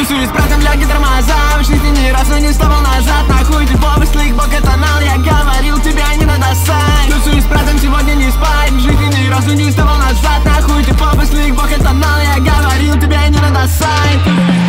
Тусуюсь с братом, лёгкий тормоза. В жизни ни разу не вставал назад. Нахуй ты повыслый, бог это нал. Я говорил, тебе не надо сать. Тусуюсь с братом, сегодня не спать. В жизни ни разу не вставал назад. Нахуй ты повыслый, бог это нал. Я говорил, тебе не надо сать.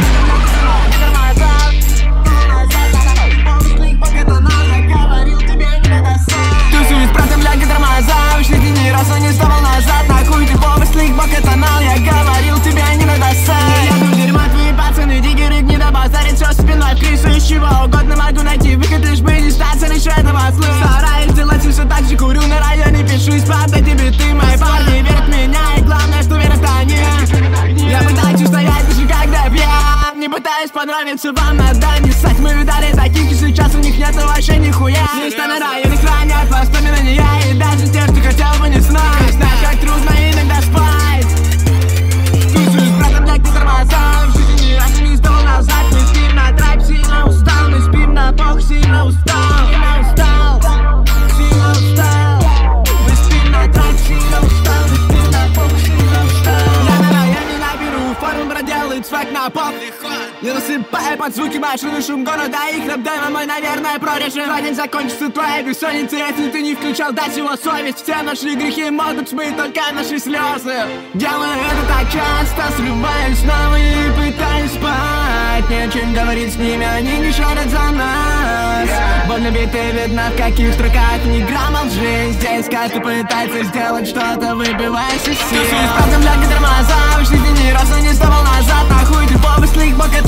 Тусуюсь с братом, лёгкий тормоза. В жизни ни разу не вставал назад. Нахуй ты повыслый, бог это нал. Я говорил, тебе не надо сать. Пацаны, диггеры, гнида, базарит все спиной в крысу. Из чего угодно могу найти выход, лишь бы не стать раньше этого слыша. Стараюсь делать все так же, курю на районе, пишусь под эти биты. Мои парни верят в меня, и главное, что верят они. Я пытаюсь устоять, даже когда пьян. Не пытаюсь понравиться вам, надо не ссать. Мы видали таких, и сейчас у них нету вообще нихуя. Места на районе хранят воспоминания, и даже те, что хотел бы не знать. Знаешь, как трудно иногда спать. Тусуюсь с братом, легкий тормоза. В жизни ни разу не вставал назад. Мы спим на драйв, сильно устал. Мы спим на бог, сильно устал. Сильно устал, сильно устал. Мы спим на драйв, сильно устал. Мы спим на бог, сильно устал. Я на районе наберу форму, проделает свак на пол. Я насыпаю под звуки машины, шум города. Их рэп-демо мой, наверное, прорежем. За день закончится твоя бессонница, если ты не включал дать его совесть. Все наши грехи могут смыть только наши слезы. Делаю это так часто, срываюсь снова и пытаюсь спать. Не о чем говорить с ними, они не шарят за нас. Больно биты видно, в каких строках ни грамма лжи. Здесь каждый пытается сделать что-то, выбиваясь из сил. Тусуюсь с братом, лёгкий тормоза. В жизни ни разу не вставал назад. Нахуй ты повыслый, бог